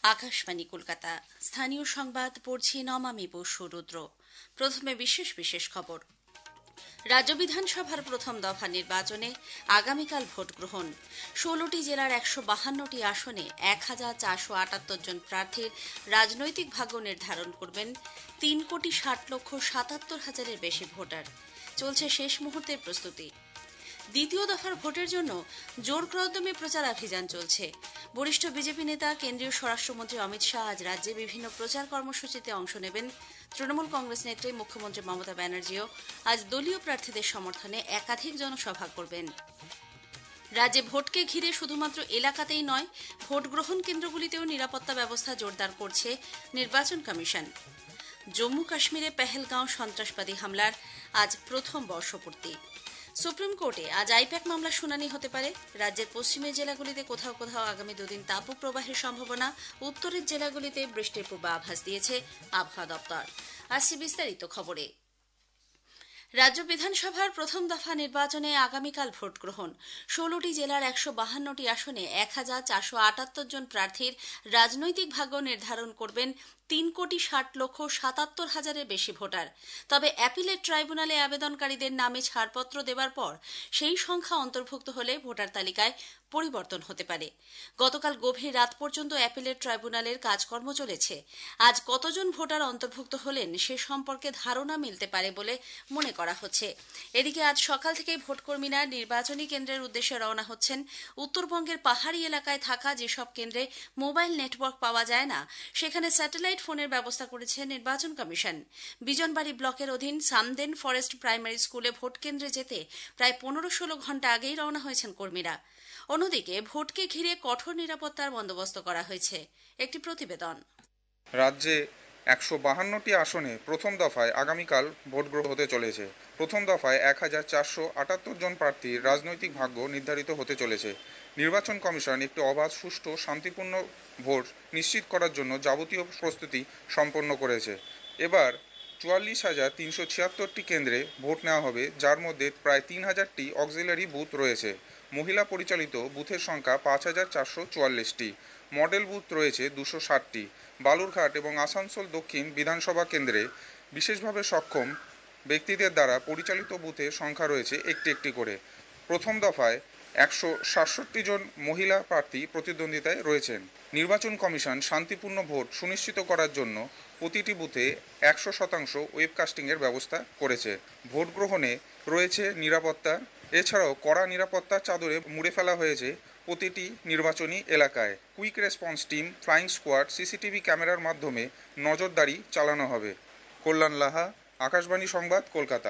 আকাশবাণী কলকাতা। স্থানীয় সংবাদ পড়ছি নমামি বসু রুদ্র। প্রথমে বিশেষ খবর। রাজ্য বিধানসভার প্রথম দফা নির্বাচনে আগামীকাল ভোট গ্রহণ। ১৬টি জেলার ১৫২টি আসনে ১,৪৭৮ জন প্রার্থীর রাজনৈতিক ভাগ্য নির্ধারণ করবেন ৩,৬০,৭৭,০০০-এর বেশি ভোটার। চলছে শেষ মুহূর্তের প্রস্তুতি। দ্বিতীয় দফার ভোটের জন্য জোর কদমে প্রচারাভিযান চলছে। বরিষ্ঠ বিজেপি নেতা কেন্দ্রীয় স্বরাষ্ট্রমন্ত্রী অমিত শাহ আজ রাজ্যে বিভিন্ন প্রচার কর্মসূচিতে অংশ নেবেন। তৃণমূল কংগ্রেস নেত্রী মুখ্যমন্ত্রী মমতা ব্যানার্জিও আজ দলীয় প্রার্থীদের সমর্থনে একাধিক জনসভা করবেন। রাজ্যে ভোটকে ঘিরে শুধুমাত্র এলাকাতেই নয়, ভোট গ্রহণ কেন্দ্রগুলিতেও নিরাপত্তা ব্যবস্থা জোরদার করছে নির্বাচন কমিশন। জম্মু কাশ্মীরে পেহেলগাঁও সন্ত্রাসবাদী হামলার আজ প্রথম বর্ষপূর্তি। সুপ্রিম কোর্টে আজ আইপ্যাক মামলার শুনানি হতে পারে। রাজ্যের পশ্চিমের জেলাগুলিতে কোথাও কোথাও আগামী দুদিন তাপপ্রবাহের সম্ভাবনা। উত্তরের জেলাগুলিতে বৃষ্টির পূর্বাভাস দিয়েছে আবহাওয়া দপ্তর। আসছে বিস্তারিত খবরে। রাজ্য বিধানসভার প্রথম দফা নির্বাচনে আগামীকাল ভোট গ্রহণ। ১৬টি জেলার ১৫২টি আসনে ১,৪৭৮ জন প্রার্থীর রাজনৈতিক ভাগ্য নির্ধারণ করবেন ৩,৬০,৭৭,০০০-এর বেশি ভোটার। তবে অ্যাপিলেট ট্রাইব্যুনালে আবেদনকারীদের নামে ছাড়পত্র দেওয়ার পর সেই সংখ্যা অন্তর্ভুক্ত হলে ভোটার তালিকায় পরিবর্তন হতে পারে। গতকাল গভীর রাত পর্যন্ত অ্যাপিলেট ট্রাইব্যুনালের কাজকর্ম চলেছে। আজ কতজন ভোটার অন্তর্ভুক্ত হলেন সে সম্পর্কে ধারণা মিলতে পারে বলে মনে করা হচ্ছে। এদিকে আজ সকাল থেকেই ভোটকর্মীরা নির্বাচনী কেন্দ্রের উদ্দেশ্যে রওনা হচ্ছেন। উত্তরবঙ্গের পাহাড়ি এলাকায় থাকা যেসব কেন্দ্রে মোবাইল নেটওয়ার্ক পাওয়া যায় না, সেখানে স্যাটেলাইট ফোনের ব্যবস্থা করেছে নির্বাচন কমিশন। বিজনবাড়ি ব্লকের অধীন সামদেন ফরেস্ট প্রাইমারি স্কুলে ভোট কেন্দ্রে যেতে প্রায় ১৫-১৬ ঘণ্টা আগেই রওনা হয়েছেন কর্মীরা। অন্যদিকে ভোটকে ঘিরে কঠোর নিরাপত্তার বন্দোবস্ত করা হয়েছে। একটি প্রতিবেদন। রাজ্যে ১৫২টি আসনে প্রথম দফায় আগামীকাল ভোট গ্রহণ হতে চলেছে। প্রথম দফায় ১,৪৭৮ জন প্রার্থীর রাজনৈতিক ভাগ্য নির্ধারিত হতে চলেছে। নির্বাচন কমিশন একটি অবাধ, সুষ্ঠু, শান্তিপূর্ণ ভোট নিশ্চিত করার জন্য যাবতীয় প্রস্তুতি সম্পন্ন করেছে। এবার ৪৪,৩৭৬টি কেন্দ্রে ভোট নেওয়া হবে, যার মধ্যে প্রায় ৩,০০০টি অক্সিলারি বুথ রয়েছে। মহিলা পরিচালিত বুথের সংখ্যা ৫,৪৪৪টি। মডেল বুথ রয়েছে ২৬০টি। বালুরঘাট এবং আসানসোল দক্ষিণ বিধানসভা কেন্দ্রে বিশেষভাবে সক্ষম ব্যক্তিদের দ্বারা পরিচালিত বুথের সংখ্যা রয়েছে একটি করে। প্রথম দফায় ১৬৭ জন মহিলা প্রার্থী প্রতিদ্বন্দ্বিতায় রয়েছেন। নির্বাচন কমিশন শান্তিপূর্ণ ভোট সুনিশ্চিত করার জন্য প্রতিটি বুথে ১০০% ওয়েবকাস্টিংয়ের ব্যবস্থা করেছে। ভোট গ্রহণে রয়েছে নিরাপত্তা। এছাড়াও কড়া নিরাপত্তার চাদরে মুড়ে ফেলা হয়েছে প্রতিটি নির্বাচনী এলাকায়। Quick response team, flying squad, CCTV ক্যামেরার মাধ্যমে নজরদারি চালানো হবে। কল্যাণ লাহা, আকাশবাণী সংবাদ, কলকাতা।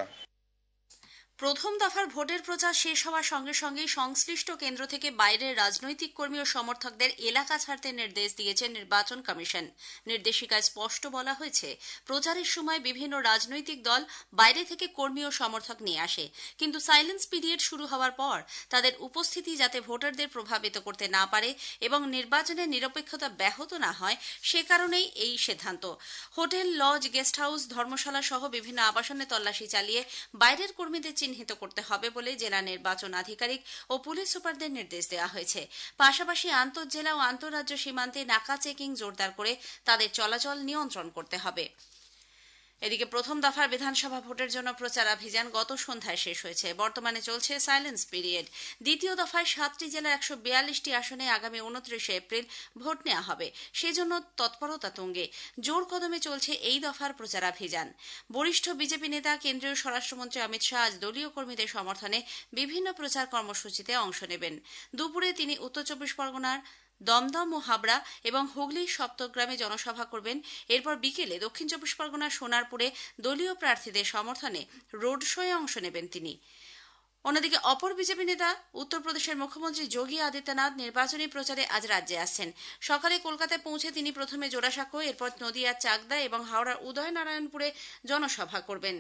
প্রথম দফার ভোটের প্রচার শেষ হওয়ার সঙ্গে সঙ্গেই সংশ্লিষ্ট কেন্দ্র থেকে বাইরের রাজনৈতিক কর্মী ও সমর্থকদের এলাকা ছাড়তে নির্দেশ দিয়েছে নির্বাচন কমিশন। নির্দেশিকায় স্পষ্ট বলা হয়েছে, প্রচারের সময় বিভিন্ন রাজনৈতিক দল বাইরে থেকে কর্মী ও সমর্থক নিয়ে আসে, কিন্তু সাইলেন্স পিরিয়ড শুরু হওয়ার পর তাদের উপস্থিতি যাতে ভোটারদের প্রভাবিত করতে না পারে এবং নির্বাচনের নিরপেক্ষতা ব্যাহত না হয়, সে কারণেই এই সিদ্ধান্ত। Hotel, lodge, guest house, dharamshala সহ বিভিন্ন আবাসনে তল্লাশি চালিয়ে বাইরের কর্মীদের চিহ্নিত করতে হবে বলে জেলা নির্বাচন আধিকারিক ও পুলিশ সুপারদের নির্দেশ দেওয়া হয়েছে। পাশাপাশি আন্তঃজেলা ও আন্তঃরাজ্য সীমান্তে নাকা চেকিং জোরদার করে তাদের চলাচল নিয়ন্ত্রণ করতে হবে। এদিকে প্রথম দফার বিধানসভা ভোটের জন্য প্রচারাভিযান গত সন্ধ্যায় শেষ হয়েছে। বর্তমানে চলছে সাইলেন্স পিরিয়ড। দ্বিতীয় দফায় ৭টি জেলার ১৪২টি আসনে আগামী ২৯ এপ্রিল ভোট নেওয়া হবে। সেজন্য তৎপরতা তুঙ্গে। জোর কদমে চলছে এই দফার প্রচারাভিযান। বরিষ্ঠ বিজেপি নেতা কেন্দ্রীয় স্বরাষ্ট্রমন্ত্রী অমিত শাহ আজ দলীয় কর্মীদের সমর্থনে বিভিন্ন প্রচার কর্মসূচিতে অংশ নেবেন। দুপুরে তিনি উত্তর ২৪ পরগনার দমদম ও হাবড়া এবং হুগলির সপ্তগ্রামে জনসভা করবেন। এরপর বিকেলে দক্ষিণ ২৪ পরগনার সোনারপুরে দলীয় প্রার্থীদের সমর্থনে রোড শোয়ে অংশ নেবেন তিনি। অন্যদিকে অপর বিজেপি নেতা উত্তরপ্রদেশের মুখ্যমন্ত্রী যোগী আদিত্যনাথ নির্বাচনী প্রচারে আজ রাজ্যে আসছেন। সকালে কলকাতায় পৌঁছে তিনি প্রথমে জোড়াসাঁকো, এরপর নদিয়ার চাকদা এবং হাওড়ার উদয়নারায়ণপুরে জনসভা করবেন।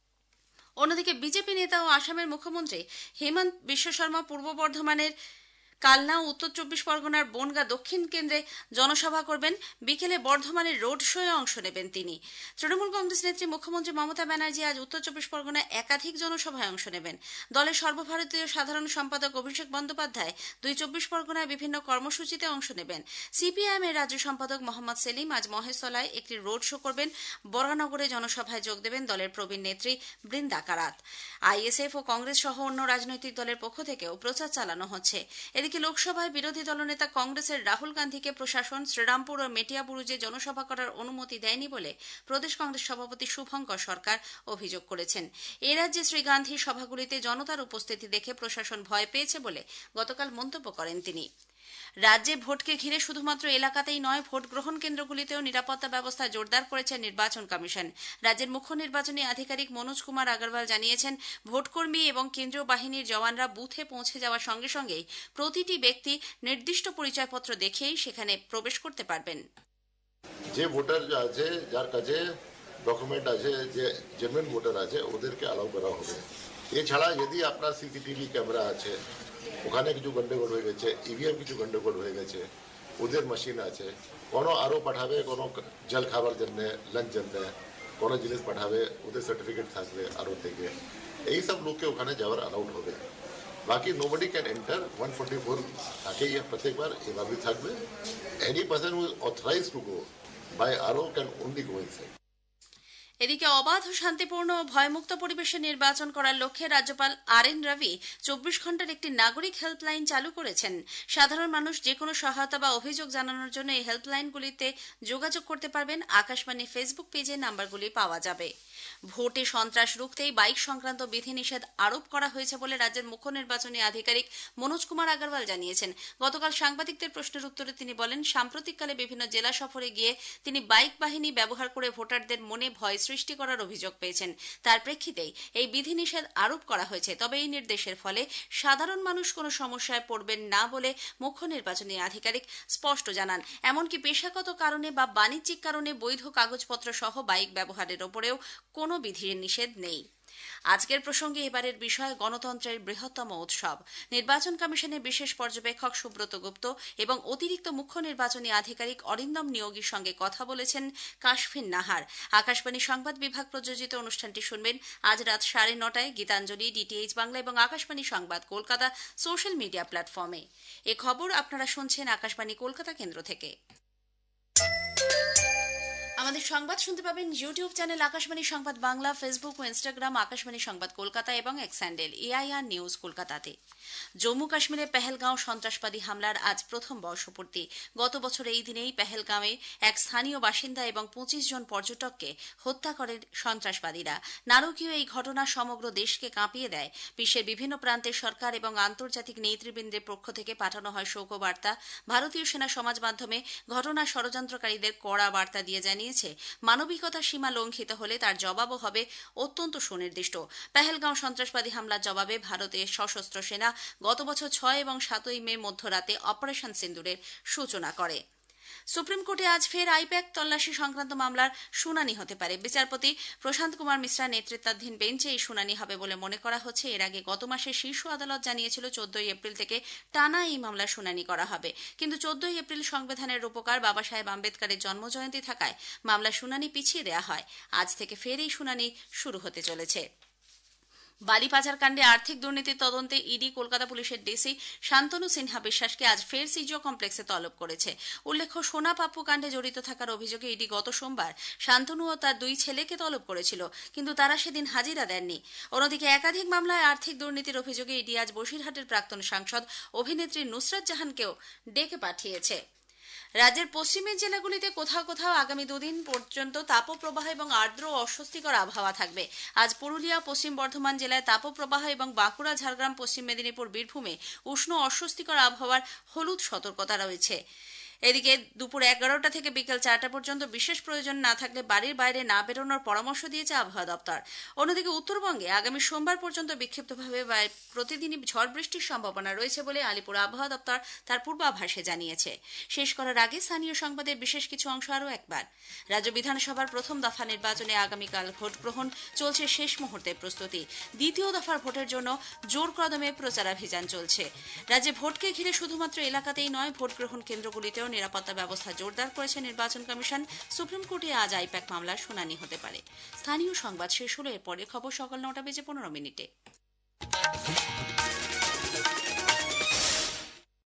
অন্যদিকে বিজেপি নেতা ও আসামের মুখ্যমন্ত্রী হেমন্ত বিশ্ব শর্মা পূর্ব বর্ধমানের কালনা উত্তর 24 পরগনার বনগাঁ দক্ষিণ কেন্দ্রে জনসভা করবেন। বিকেলে বর্ধমানের রোড শোয়ে অংশ নেবেন তিনি। তৃণমূল কংগ্রেস নেত্রী মুখ্যমন্ত্রী মমতা ব্যানার্জি আজ উত্তর 24 পরগনায় একাধিক জনসভায় অংশ নেবেন। দলের সর্বভারতীয় সাধারণ সম্পাদক অভিষেক বন্দ্যোপাধ্যায় 24 পরগনায় বিভিন্ন কর্মসূচিতে অংশ নেবেন। সিপিআইএম এর রাজ্য সম্পাদক মোহাম্মদ সেলিম আজ মহেশতলায় একটি রোড শো করবেন। বরানগরে জনসভায় যোগ দেবেন দলের প্রবীণ নেত্রী বৃন্দা কারাত। আইএসএফ ও কংগ্রেস সহ অন্য রাজনৈতিক দলের পক্ষ থেকেও প্রচার চালানো হচ্ছে। এদিকে লোকসভায় বিরোধী দলনেতা কংগ্রেসের রাহুল গান্ধীকে প্রশাসন শ্রীরামপুর ও মেটিয়াবুরুজে জনসভা করার অনুমতি দেয়নি বলে প্রদেশ কংগ্রেস সভাপতি শুভঙ্কর সরকার অভিযোগ করেছেন। এ রাজ্যে শ্রী গান্ধীর সভাগুলিতে জনতার উপস্থিতি দেখে প্রশাসন ভয় পেয়েছে বলে গতকাল মন্তব্য করেন তিনি। রাজ্যে ভোটকে ঘিরে শুধুমাত্র এলাকাতেই নয়, ভোট গ্রহণ কেন্দ্রগুলিতেও নিরাপত্তা ব্যবস্থা জোরদার করেছে নির্বাচন কমিশন। রাজ্যের মুখ্য নির্বাচনী আধিকারিক মনোজ কুমার আগরওয়াল জানিয়েছেন, ভোটকর্মী এবং কেন্দ্রীয় বাহিনীর জওয়ানরা বুথে পৌঁছে যাওয়ার সঙ্গে সঙ্গেই প্রতিটি ব্যক্তি নির্দিষ্ট পরিচয়পত্র দেখেই সেখানে প্রবেশ করতে পারবেন। যে ভোটার আছে, যার কাছে ডকুমেন্ট আছে, যে জেনুইন ভোটার আছে, ওদেরকে অ্যালাউ করা হবে। এছাড়া যদি আপনার সিসিটিভি ক্যামেরা আছে, ওখানে কিছু গন্ডগোল হয়ে গেছে, ইভিএম কিছু গন্ডগোল হয়ে গেছে, ওদের মেশিন আছে, কোনো আরও পাঠাবে, কোনো জল খাবার জন্য, লাঞ্চ জন্য কোনো জিনিস পাঠাবে, ওদের সার্টিফিকেট থাকবে আরও থেকে, এই সব লোককে ওখানে যাওয়ার অ্যালাউড হবে। বাকি নোবডি ক্যান এন্টার। 144 থাকেই প্রত্যেকবার, এভাবেই থাকবে। Any person who is authorise to go by আরও ক্যান অনলি গো ইনসাইড। এদিকে অবাধ ও শান্তিপূর্ণ ও ভয়মুক্ত পরিবেশে নির্বাচন করার লক্ষ্যে রাজ্যপাল RN রবি 24 ঘণ্টার একটি নাগরিক হেল্পলাইন চালু করেছেন। সাধারণ মানুষ যে কোনো সহায়তা বা অভিযোগ জানানোর জন্য এই হেল্পলাইনগুলিতে যোগাযোগ করতে পারবেন। আকাশবাণী ফেসবুক পেজে নাম্বারগুলি পাওয়া যাবে। ভোটে সন্ত্রাস রুখতেই বাইক সংক্রান্ত বিধিনিষেধ আরোপ করা হয়েছে বলে রাজ্যের মুখ্য নির্বাচনী আধিকারিক মনোজ কুমার আগরওয়াল জানিয়েছেন। গতকাল সাংবাদিকদের প্রশ্নের উত্তরে তিনি বলেন, সাম্প্রতিককালে বিভিন্ন জেলা সফরে গিয়ে তিনি বাইক বাহিনী ব্যবহার করে ভোটারদের মনে ভয় সৃষ্টি করার অভিযোগ পেয়েছেন। তার প্রেক্ষিতেই এই বিধিনিষেধ আরোপ করা হয়েছে। তবে এই নির্দেশের ফলে সাধারণ মানুষ কোনো সমস্যায় পড়বেন না বলে মুখ্য নির্বাচনী আধিকারিক স্পষ্ট জানান। এমনকি পেশাগত কারণে বা বাণিজ্যিক কারণে বৈধ কাগজপত্র সহ বাইক ব্যবহারের ওপরেও কোনো বিধিনিষেধ নেই। আজকের প্রসঙ্গে এবারের বিষয় গণতন্ত্রের বৃহত্তম উৎসব। নির্বাচন কমিশনের বিশেষ পর্যবেক্ষক সুব্রত গুপ্ত এবং অতিরিক্ত মুখ্য নির্বাচনী আধিকারিক অরিন্দম নিয়োগীর সঙ্গে কথা বলেছেন কাশফিন নাহার। আকাশবাণী সংবাদ বিভাগ প্রযোজিত অনুষ্ঠানটি শুনবেন আজ রাত 9:30টায় গীতাঞ্জলি, DTH বাংলা এবং আকাশবাণী সংবাদ কলকাতা সোশ্যাল মিডিয়া প্ল্যাটফর্মে। এ খবর আপনারা শুনছেন আকাশবাণী কলকাতা কেন্দ্র থেকে। আমাদের সংবাদ শুনতে পাবেন ইউটিউব চ্যানেল আকাশবাণী সংবাদ বাংলা, ফেসবুক ও ইনস্টাগ্রাম আকাশবাণী সংবাদ কলকাতা এবং এক্স হ্যান্ডেল AIR নিউজ কলকাতাতে। জম্মু কাশ্মীরে পেহেলগাঁও সন্ত্রাসবাদী হামলার আজ প্রথম বর্ষপূর্তি। গত বছর এই দিনেই পেহেলগাঁওয়ে এক স্থানীয় বাসিন্দা এবং 25 জন পর্যটককে হত্যা করে সন্ত্রাসবাদীরা। নারকীয় এই ঘটনা সমগ্র দেশকে কাঁপিয়ে দেয়। বিশ্বের বিভিন্ন প্রান্তের সরকার এবং আন্তর্জাতিক নেতৃবৃন্দের পক্ষ থেকে পাঠানো হয় শোকবার্তা। ভারতীয় সেনা সমাজ মাধ্যমে ঘটনা ষড়যন্ত্রকারীদের কড়া বার্তা দিয়ে জানিয়েছে, মানবিকতার সীমা লঙ্ঘিত হলে তার জবাবও হবে অত্যন্ত সুনির্দিষ্ট। পেহেলগাঁও সন্ত্রাসবাদী হামলার জবাবে ভারতের সশস্ত্র সেনা গত বছর 6 এবং 7 মে মধ্যরাতে অপারেশন সিন্দুরের সূচনা করে। সুপ্রিম কোর্টে আজ ফের আইপ্যাক তল্লাশি সংক্রান্ত মামলার শুনানি হতে পারে। বিচারপতি প্রশান্ত কুমার মিশ্রা নেতৃত্বাধীন বেঞ্চে এই শুনানি হবে বলে মনে করা হচ্ছে। এর আগে গত মাসে শীর্ষ আদালত জানিয়েছিল 14 এপ্রিল থেকে টানা এই মামলার শুনানি করা হবে। কিন্তু 14 এপ্রিল সংবিধানের রূপকার বাবা সাহেব আম্বেদকরের জন্মজয়ন্তী থাকায় মামলার শুনানি পিছিয়ে দেওয়া হয়। আজ থেকে ফের এই শুনানি শুরু হতে চলেছে। বালি পাচার কাণ্ডে আর্থিক দুর্নীতির তদন্তে ইডি কলকাতা পুলিশের ডিসি শান্তনু সিনহা বিশ্বাসকে আজ ফের সিজিও কমপ্লেক্সে তলব করেছে। উল্লেখ্য, সোনা পাপ্পু কাণ্ডে জড়িত থাকার অভিযোগে ইডি গত সোমবার শান্তনু ও তার 2 ছেলেকে তলব করেছিল, কিন্তু তারা সেদিন হাজিরা দেননি। অন্যদিকে একাধিক মামলায় আর্থিক দুর্নীতির অভিযোগে ইডি আজ বসিরহাটের প্রাক্তন সাংসদ অভিনেত্রী নুসরাত জাহানকেও ডেকে পাঠিয়েছে। রাজ্যের পশ্চিমের জেলাগুলিতে কোথাও কোথাও আগামী 2 দিন পর্যন্ত তাপপ্রবাহ এবং আর্দ্র ও অস্বস্তিকর আবহাওয়া থাকবে। আজ পুরুলিয়া, পশ্চিম বর্ধমান জেলায় তাপপ্রবাহ এবং বাঁকুড়া, ঝাড়গ্রাম, পশ্চিম মেদিনীপুর, বীরভূমে উষ্ণ অস্বস্তিকর আবহাওয়ার হলুদ সতর্কতা রয়েছে। এদিকে দুপুর 11টা থেকে বিকেল 4টা পর্যন্ত বিশেষ প্রয়োজন না থাকলে বাড়ির বাইরে না বেরোনোর পরামর্শ দিয়েছে আবহাওয়া দপ্তর। অন্যদিকে উত্তরবঙ্গে আগামী সোমবার পর্যন্ত বিক্ষিপ্তভাবে প্রতিদিনই ঝড় বৃষ্টির সম্ভাবনা রয়েছে বলে আলিপুর আবহাওয়া দপ্তর তার পূর্বাভাসে জানিয়েছে। শেষ করার আগে স্থানীয় সংবাদের বিশেষ কিছু অংশ আরও একবার। রাজ্য বিধানসভার প্রথম দফা নির্বাচনে আগামীকাল ভোট গ্রহণ, চলছে শেষ মুহূর্তের প্রস্তুতি। দ্বিতীয় দফার ভোটের জন্য জোর কদমে প্রচারাভিযান চলছে। রাজ্যে ভোটকে ঘিরে শুধুমাত্র এলাকাতেই নয়, ভোট গ্রহণ কেন্দ্রগুলিতেও নিরাপত্তা ব্যবস্থা জোরদার করেছে নির্বাচন কমিশন। সুপ্রিম কোর্টে আজ আইপ্যাক মামলার শুনানি হতে পারে। স্থানীয় সংবাদ শেষ হলো। এরপরের খবর সকাল 9টা বেজে 15 মিনিটে।